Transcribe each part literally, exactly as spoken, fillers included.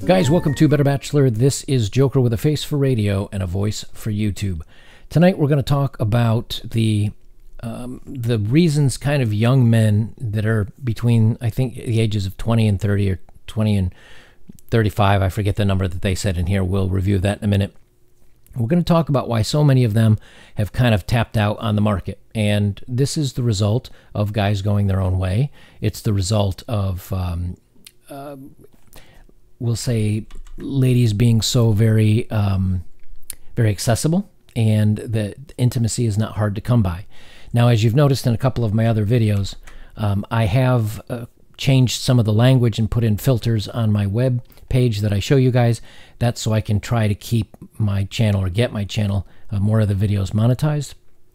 Guys, welcome to Better Bachelor. This is Joker with a face for radio and a voice for YouTube. Tonight we're going to talk about the um, the reasons kind of young men that are between, I think, the ages of twenty and thirty, or twenty and thirty-five, I forget the number that they said in here. We'll review that in a minute. We're going to talk about why so many of them have kind of tapped out on the market. And this is the result of guys going their own way. It's the result of, um, uh, we'll say, ladies being so very, um, very accessible, and the intimacy is not hard to come by. Now, as you've noticed in a couple of my other videos, um, I have uh, changed some of the language and put in filters on my web page that I show you guys. That's so I can try to keep my channel, or get my channel, uh, more of the videos monetized,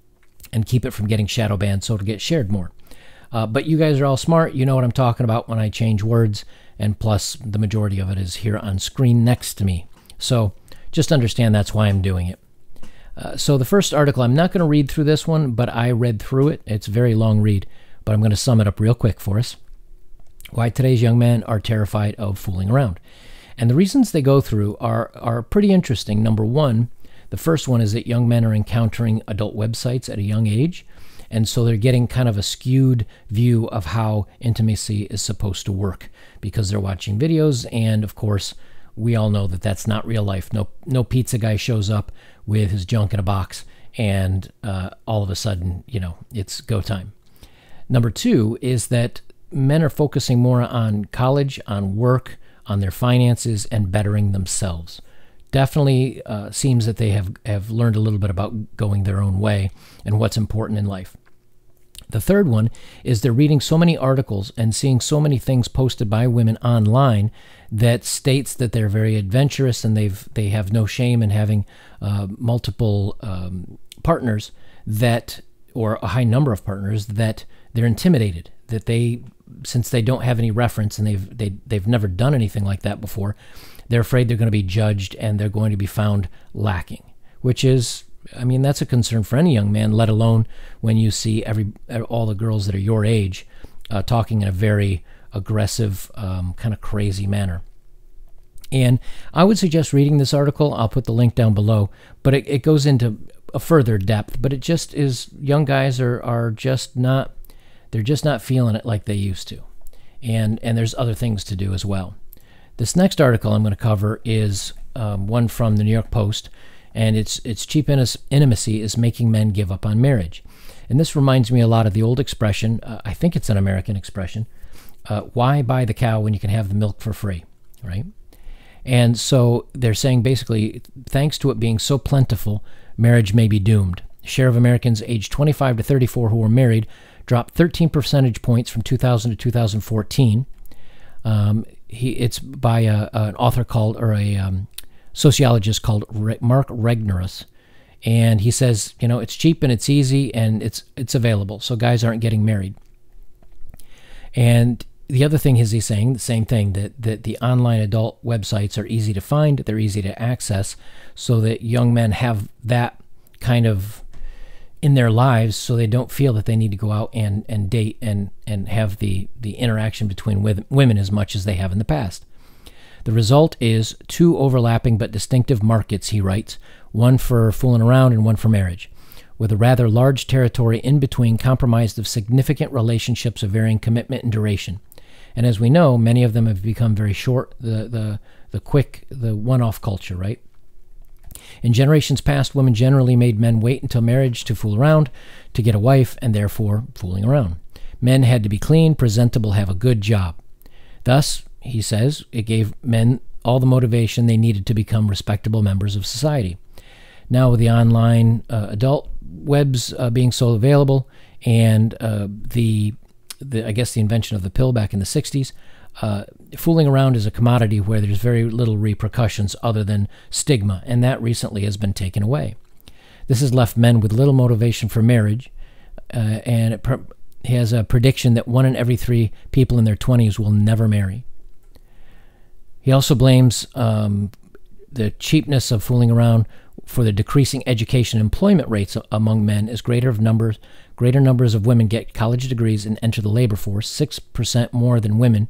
and keep it from getting shadow banned so it'll get shared more. Uh, but you guys are all smart. You know what I'm talking about when I change words, and plus the majority of it is here on screen next to me. So just understand that's why I'm doing it. Uh, so the first article, I'm not going to read through this one, but I read through it. It's a very long read, but I'm going to sum it up real quick for us. Why today's young men are terrified of fooling around. And the reasons they go through are, are pretty interesting. Number one, the first one is that young men are encountering adult websites at a young age, and so they're getting kind of a skewed view of how intimacy is supposed to work because they're watching videos, and of course, we all know that that's not real life. No, no pizza guy shows up with his junk in a box, and uh, all of a sudden, you know, it's go time. Number two is that men are focusing more on college, on work, on their finances, and bettering themselves. Definitely uh, seems that they have, have learned a little bit about going their own way and what's important in life. The third one is they're reading so many articles and seeing so many things posted by women online that states that they're very adventurous, and they've they have no shame in having uh, multiple um, partners, that, or a high number of partners, that they're intimidated, that they, since they don't have any reference and they've they, they've never done anything like that before, they're afraid they're going to be judged and they're going to be found lacking, which is, I mean, that's a concern for any young man, let alone when you see every all the girls that are your age uh, talking in a very aggressive, um, kind of crazy manner. And I would suggest reading this article. I'll put the link down below, but it, it goes into a further depth, but it just is, young guys are, are just not, they're just not feeling it like they used to. And, and there's other things to do as well. This next article I'm going to cover is um, one from the New York Post, and it's, it's cheap intimacy is making men give up on marriage. And this reminds me a lot of the old expression, uh, I think it's an American expression, uh, why buy the cow when you can have the milk for free, right? And so they're saying basically, thanks to it being so plentiful, marriage may be doomed. The share of Americans aged twenty-five to thirty-four who were married dropped thirteen percentage points from two thousand to two thousand fourteen. Um, he, it's by a, an author called, or a um, sociologist called Re Mark Regnerus. And he says, you know, it's cheap and it's easy and it's it's available, so guys aren't getting married. And the other thing is he's saying the same thing, that, that the online adult websites are easy to find, they're easy to access, so that young men have that kind of in their lives, so they don't feel that they need to go out and, and date and, and have the, the interaction between with, women as much as they have in the past. The result is two overlapping but distinctive markets, he writes, one for fooling around and one for marriage, with a rather large territory in between comprised of significant relationships of varying commitment and duration. And as we know, many of them have become very short, the, the, the quick, the one-off culture, right? In generations past, women generally made men wait until marriage to fool around, to get a wife, and therefore fooling around. Men had to be clean, presentable, have a good job. Thus, he says, it gave men all the motivation they needed to become respectable members of society. Now, with the online uh, adult webs uh, being so available, and uh, the, the, I guess, the invention of the pill back in the sixties, uh, fooling around is a commodity where there's very little repercussions other than stigma, and that recently has been taken away. This has left men with little motivation for marriage, uh, and it pr has a prediction that one in every three people in their twenties will never marry. He also blames um, the cheapness of fooling around for the decreasing education and employment rates among men, as greater of numbers, greater numbers of women get college degrees and enter the labor force, six percent more than women,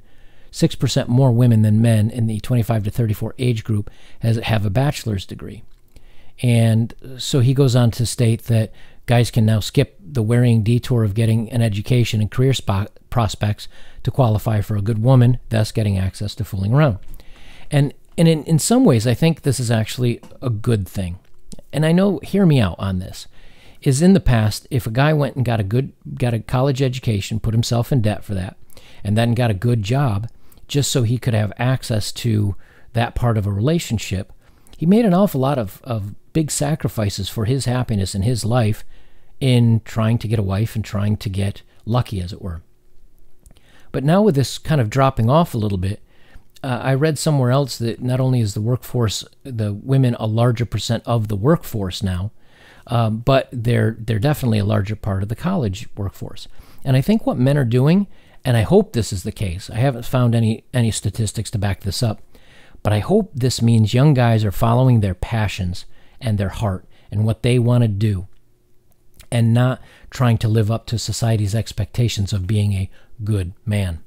six percent more women than men in the twenty-five to thirty-four age group has, have a bachelor's degree. And so he goes on to state that guys can now skip the wearying detour of getting an education and career spot prospects to qualify for a good woman, thus getting access to fooling around. And, and in, in some ways, I think this is actually a good thing. And I know, hear me out on this, is in the past, if a guy went and got a good, got a college education, put himself in debt for that, and then got a good job just so he could have access to that part of a relationship, he made an awful lot of, of big sacrifices for his happiness in his life in trying to get a wife and trying to get lucky, as it were. But now with this kind of dropping off a little bit, uh, I read somewhere else that not only is the workforce, the women a larger percent of the workforce now, um, but they're they're definitely a larger part of the college workforce. And I think what men are doing, and I hope this is the case, I haven't found any any statistics to back this up, but I hope this means young guys are following their passions and their heart and what they want to do, and not trying to live up to society's expectations of being a good man.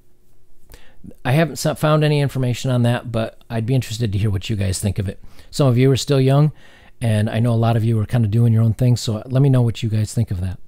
I haven't found any information on that, but I'd be interested to hear what you guys think of it. Some of you are still young, and I know a lot of you are kind of doing your own thing, so let me know what you guys think of that.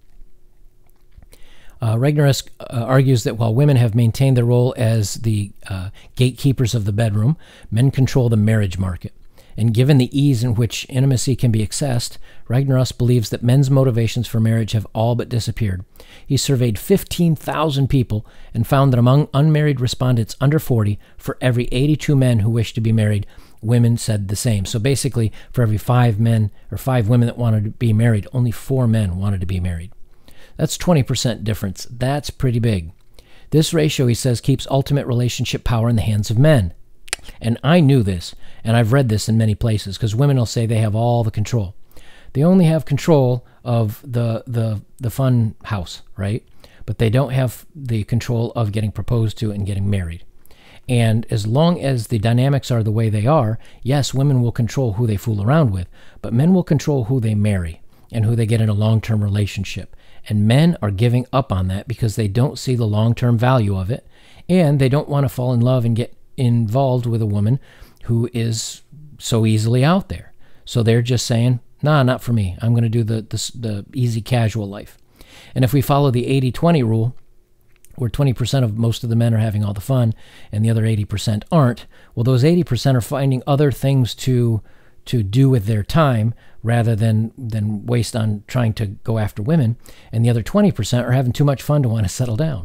Uh, Regnerus uh, argues that while women have maintained their role as the uh, gatekeepers of the bedroom, men control the marriage market. And given the ease in which intimacy can be accessed, Regnerus believes that men's motivations for marriage have all but disappeared. He surveyed fifteen thousand people and found that among unmarried respondents under forty, for every eighty-two men who wished to be married, women said the same. So basically, for every five men or five women that wanted to be married, only four men wanted to be married. That's twenty percent difference. That's pretty big. This ratio, he says, keeps ultimate relationship power in the hands of men. And I knew this, and I've read this in many places, because women will say they have all the control. They only have control of the the the fun house, right? But they don't have the control of getting proposed to and getting married. And as long as the dynamics are the way they are, yes, women will control who they fool around with, but men will control who they marry and who they get in a long-term relationship. And men are giving up on that because they don't see the long-term value of it, and they don't want to fall in love and get involved with a woman who is so easily out there. So they're just saying, nah, not for me. I'm going to do the, the, the easy casual life. And if we follow the eighty twenty rule, where twenty percent of most of the men are having all the fun and the other eighty percent aren't, well, those eighty percent are finding other things to to do with their time rather than, than waste on trying to go after women. And the other twenty percent are having too much fun to want to settle down.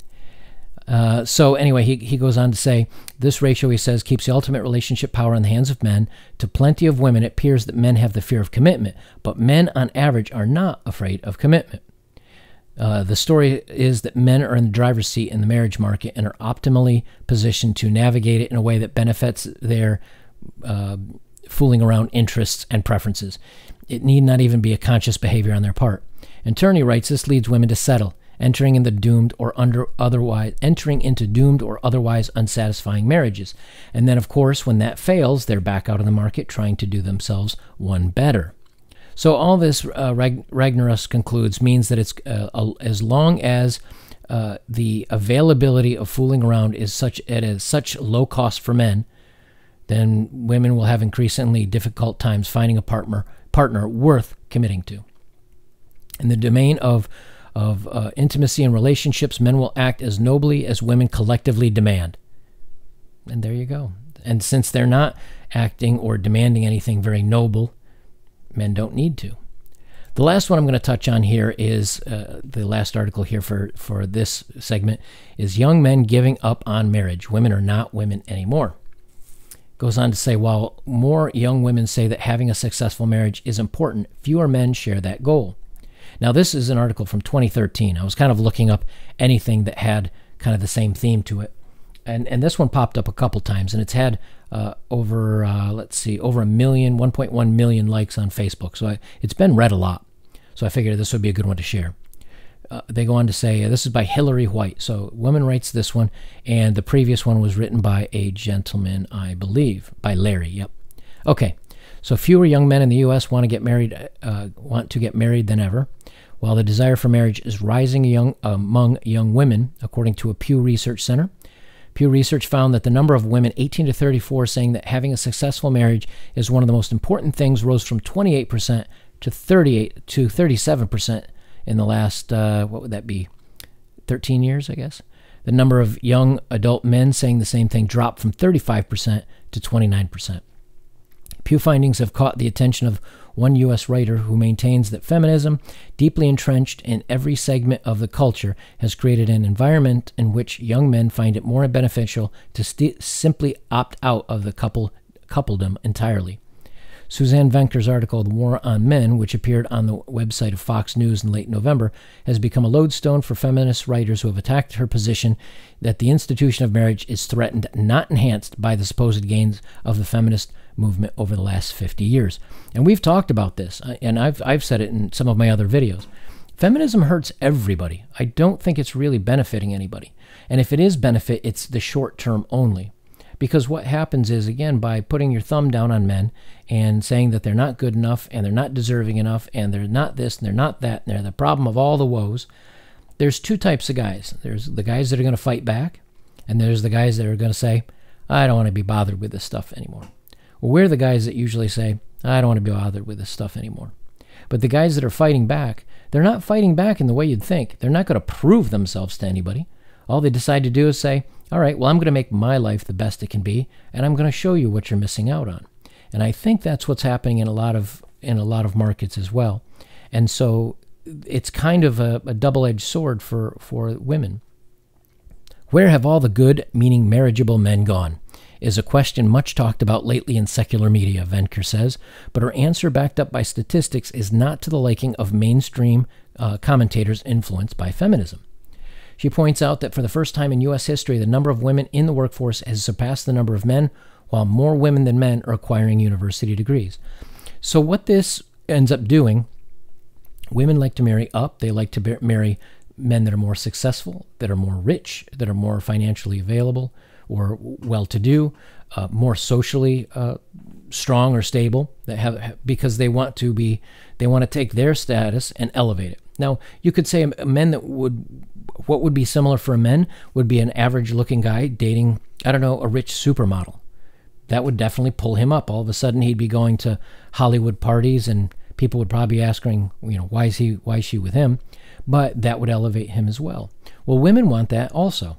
Uh, so anyway, he, he goes on to say, this ratio, he says, keeps the ultimate relationship power in the hands of men. To plenty of women, it appears that men have the fear of commitment, but men on average are not afraid of commitment. Uh, the story is that men are in the driver's seat in the marriage market and are optimally positioned to navigate it in a way that benefits their uh, fooling around interests and preferences. It need not even be a conscious behavior on their part. And Turney writes, this leads women to settle, entering in the doomed or under otherwise entering into doomed or otherwise unsatisfying marriages. And then, of course, when that fails, they're back out of the market trying to do themselves one better. So all this, uh, Rag- Regnerus concludes, means that it's uh, a, as long as uh, the availability of fooling around is such at a, such low cost for men, then women will have increasingly difficult times finding a partner partner worth committing to. In the domain of of uh, intimacy and relationships, men will act as nobly as women collectively demand. And there you go. And since they're not acting or demanding anything very noble, men don't need to. The last one I'm going to touch on here is, uh, the last article here for, for this segment, is young men giving up on marriage. Women are not women anymore. Goes on to say, while more young women say that having a successful marriage is important, fewer men share that goal. Now, this is an article from twenty thirteen. I was kind of looking up anything that had kind of the same theme to it. And and this one popped up a couple times, and it's had uh, over, uh, let's see, over a million, one point one million likes on Facebook. So I, it's been read a lot. So I figured this would be a good one to share. Uh, they go on to say, uh, this is by Hillary White. So woman writes this one, and the previous one was written by a gentleman, I believe, by Larry. Yep. Okay. So fewer young men in the U S want to get married, uh, want to get married than ever, while the desire for marriage is rising young, among young women, according to a Pew Research Center. Pew Research found that the number of women eighteen to thirty-four saying that having a successful marriage is one of the most important things rose from twenty-eight percent to thirty-eight to thirty-seven percent in the last, uh, what would that be, thirteen years, I guess. The number of young adult men saying the same thing dropped from thirty-five percent to twenty-nine percent. Pew findings have caught the attention of one U S writer who maintains that feminism, deeply entrenched in every segment of the culture, has created an environment in which young men find it more beneficial to st- simply opt out of the couple coupledom entirely. Suzanne Venker's article, The War on Men, which appeared on the website of Fox News in late November, has become a lodestone for feminist writers who have attacked her position that the institution of marriage is threatened, not enhanced, by the supposed gains of the feminist movement over the last fifty years. And we've talked about this, and I've, I've said it in some of my other videos. Feminism hurts everybody. I don't think it's really benefiting anybody. And if it is benefit, it's the short term only. Because what happens is, again, by putting your thumb down on men and saying that they're not good enough and they're not deserving enough and they're not this and they're not that and they're the problem of all the woes, there's two types of guys. There's the guys that are going to fight back, and there's the guys that are going to say, I don't want to be bothered with this stuff anymore. Well, we're the guys that usually say, I don't want to be bothered with this stuff anymore. But the guys that are fighting back, they're not fighting back in the way you'd think. They're not going to prove themselves to anybody. All they decide to do is say, all right, well, I'm going to make my life the best it can be, and I'm going to show you what you're missing out on. And I think that's what's happening in a lot of in a lot of markets as well. And so it's kind of a, a double-edged sword for, for women. Where have all the good, meaning marriageable men gone? Is a question much talked about lately in secular media, Venker says, but her answer, backed up by statistics, is not to the liking of mainstream uh, commentators influenced by feminism. She points out that for the first time in U S history, the number of women in the workforce has surpassed the number of men, while more women than men are acquiring university degrees. So what this ends up doing, women like to marry up. They like to marry men that are more successful, that are more rich, that are more financially available or well-to-do, uh, more socially uh, strong or stable, that have because they want to be, they want to take their status and elevate it. Now, you could say men that would, what would be similar for men would be an average-looking guy dating, I don't know, a rich supermodel. That would definitely pull him up. All of a sudden, he'd be going to Hollywood parties, and people would probably be asking, you know, why is he, why is she with him? But that would elevate him as well. Well, women want that also.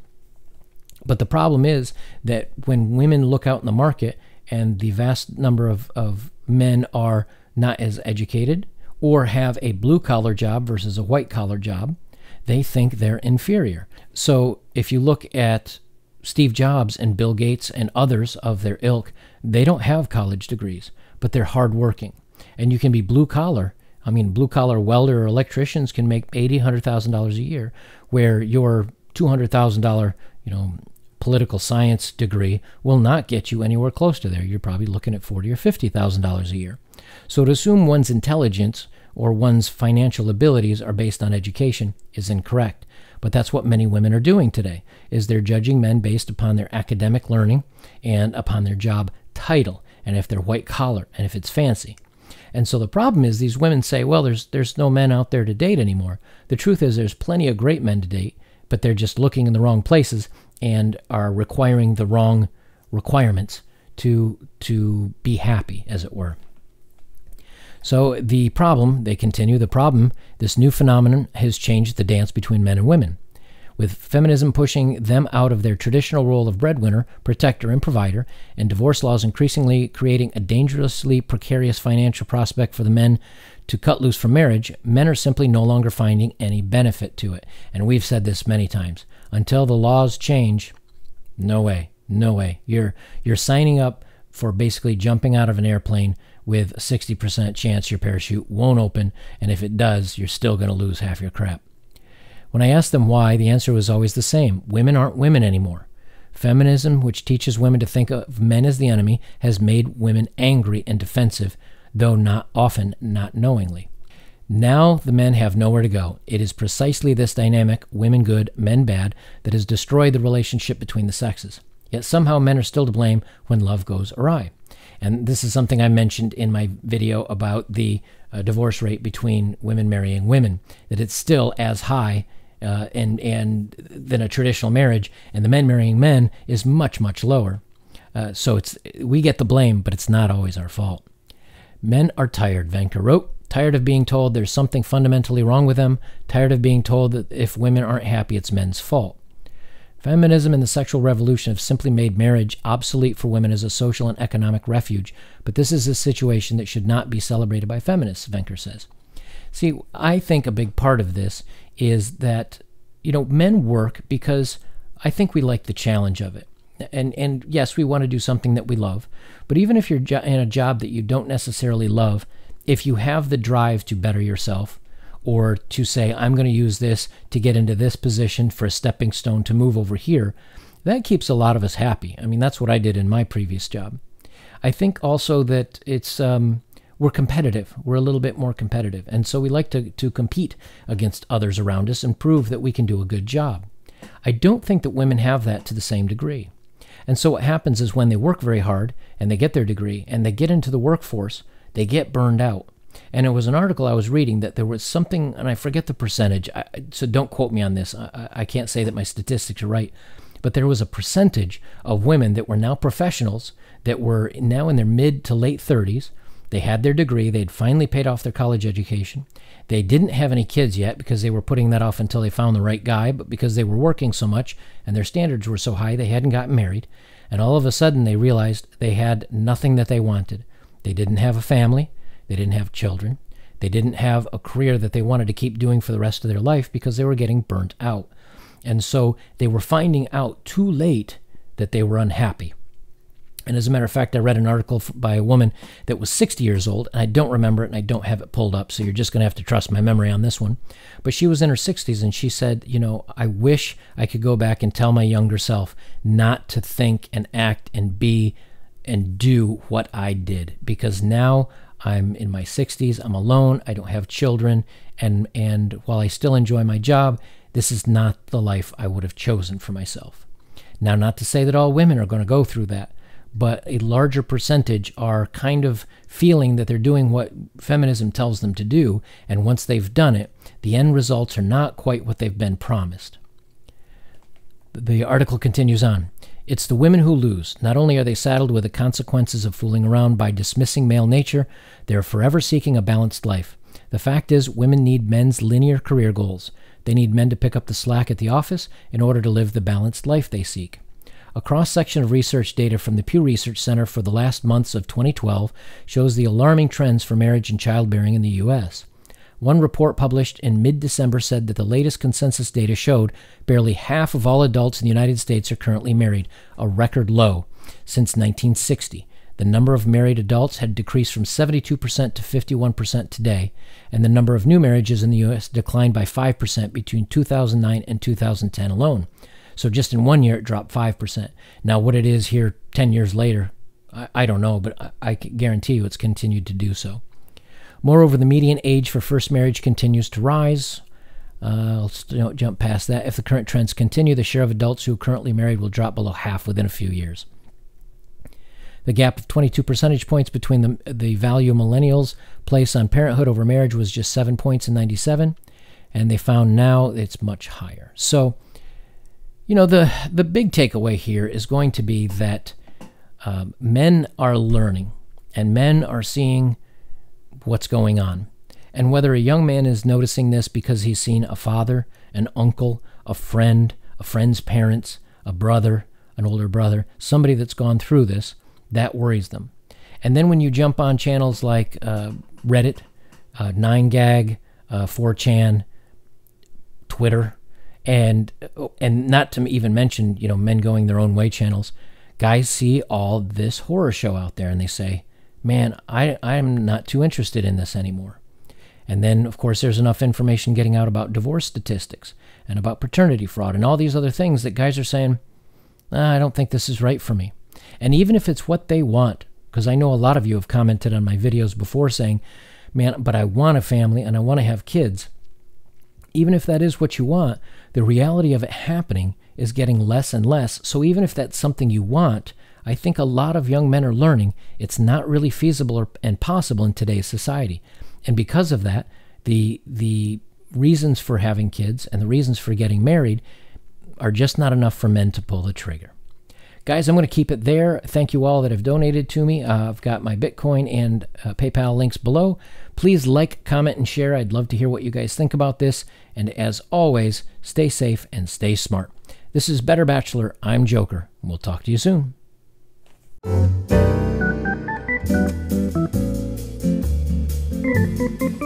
But the problem is that when women look out in the market and the vast number of, of men are not as educated or have a blue-collar job versus a white-collar job, they think they're inferior. So if you look at Steve Jobs and Bill Gates and others of their ilk, they don't have college degrees, but they're hardworking. And you can be blue-collar. I mean, blue-collar welder or electricians can make eighty thousand dollars, one hundred thousand dollars a year, where your two hundred thousand dollars, you know, political science degree will not get you anywhere close to there. You're probably looking at forty thousand dollars or fifty thousand dollars a year. So to assume one's intelligence or one's financial abilities are based on education is incorrect. But that's what many women are doing today, is they're judging men based upon their academic learning and upon their job title, and if they're white collar and if it's fancy. And so the problem is these women say, well, there's there's no men out there to date anymore. The truth is there's plenty of great men to date, but they're just looking in the wrong places and are requiring the wrong requirements to to be happy, as it were. So the problem, they continue, the problem, this new phenomenon has changed the dance between men and women, with feminism pushing them out of their traditional role of breadwinner, protector, and provider, and divorce laws increasingly creating a dangerously precarious financial prospect for the men to cut loose from marriage. Men are simply no longer finding any benefit to it. And we've said this many times. Until the laws change, no way, no way. You're you're signing up for basically jumping out of an airplane with a sixty percent chance your parachute won't open, and if it does, you're still going to lose half your crap. When I asked them why, the answer was always the same. Women aren't women anymore. Feminism, which teaches women to think of men as the enemy, has made women angry and defensive, though not often not knowingly. Now the men have nowhere to go. It is precisely this dynamic, women good, men bad, that has destroyed the relationship between the sexes. Yet somehow men are still to blame when love goes awry. And this is something I mentioned in my video about the uh, divorce rate between women marrying women, that it's still as high uh, and and than a traditional marriage, and the men marrying men is much, much lower. Uh, so it's we get the blame, but it's not always our fault. Men are tired, Venka wrote. Tired of being told there's something fundamentally wrong with them. Tired of being told that if women aren't happy, it's men's fault. Feminism and the sexual revolution have simply made marriage obsolete for women as a social and economic refuge. But this is a situation that should not be celebrated by feminists, Venker says. See, I think a big part of this is that, you know, men work because I think we like the challenge of it. And and yes, we want to do something that we love. But even if you're jo- in a job that you don't necessarily love, if you have the drive to better yourself, or to say, I'm going to use this to get into this position for a stepping stone to move over here, that keeps a lot of us happy. I mean, that's what I did in my previous job. I think also that it's um, we're competitive. We're a little bit more competitive. And so we like to, to compete against others around us and prove that we can do a good job. I don't think that women have that to the same degree. And so what happens is when they work very hard and they get their degree and they get into the workforce, they get burned out. And it was an article I was reading that there was something, and I forget the percentage, I, so don't quote me on this. I, I can't say that my statistics are right. But there was a percentage of women that were now professionals that were now in their mid to late thirties. They had their degree. They'd finally paid off their college education. They didn't have any kids yet because they were putting that off until they found the right guy, but because they were working so much and their standards were so high, they hadn't gotten married. And all of a sudden, they realized they had nothing that they wanted. They didn't have a family. They didn't have children. They didn't have a career that they wanted to keep doing for the rest of their life because they were getting burnt out. And so they were finding out too late that they were unhappy. And as a matter of fact, I read an article by a woman that was sixty years old, and I don't remember it, and I don't have it pulled up, so you're just going to have to trust my memory on this one. But she was in her sixties, and she said, you know, I wish I could go back and tell my younger self not to think and act and be and do what I did, because now I'm in my sixties, I'm alone, I don't have children, and and while I still enjoy my job, this is not the life I would have chosen for myself. Now, not to say that all women are going to go through that, but a larger percentage are kind of feeling that they're doing what feminism tells them to do, and once they've done it, the end results are not quite what they've been promised. The article continues on. It's the women who lose. Not only are they saddled with the consequences of fooling around by dismissing male nature, they are forever seeking a balanced life. The fact is, women need men's linear career goals. They need men to pick up the slack at the office in order to live the balanced life they seek. A cross-section of research data from the Pew Research Center for the last months of twenty twelve shows the alarming trends for marriage and childbearing in the U S One report published in mid-December said that the latest consensus data showed barely half of all adults in the United States are currently married, a record low. Since nineteen sixty, the number of married adults had decreased from seventy-two percent to fifty-one percent today, and the number of new marriages in the U S declined by five percent between two thousand nine and two thousand ten alone. So just in one year, it dropped five percent. Now, what it is here ten years later, I, I don't know, but I, I can guarantee you it's continued to do so. Moreover, the median age for first marriage continues to rise. Uh, I'll you know, jump past that. If the current trends continue, the share of adults who are currently married will drop below half within a few years. The gap of twenty-two percentage points between the, the value millennials place on parenthood over marriage was just seven points in ninety-seven, and they found now it's much higher. So, you know, the, the big takeaway here is going to be that um, men are learning, and men are seeing what's going on. And whether a young man is noticing this because he's seen a father, an uncle, a friend, a friend's parents, a brother, an older brother, somebody that's gone through this, that worries them. And then when you jump on channels like uh, Reddit, uh, nine gag, uh, four chan, Twitter, and and not to even mention, you know, men going their own way channels, guys see all this horror show out there and they say, man, I, I'm not too interested in this anymore. And then, of course, there's enough information getting out about divorce statistics and about paternity fraud and all these other things that guys are saying, ah, I don't think this is right for me. And even if it's what they want, because I know a lot of you have commented on my videos before saying, man, but I want a family and I want to have kids. Even if that is what you want, the reality of it happening is getting less and less. So even if that's something you want, I think a lot of young men are learning it's not really feasible or, and possible in today's society. And because of that, the the reasons for having kids and the reasons for getting married are just not enough for men to pull the trigger. Guys, I'm going to keep it there. Thank you all that have donated to me. Uh, I've got my Bitcoin and uh, PayPal links below. Please like, comment, and share. I'd love to hear what you guys think about this. And as always, stay safe and stay smart. This is Better Bachelor. I'm Joker. We'll talk to you soon. Thank you.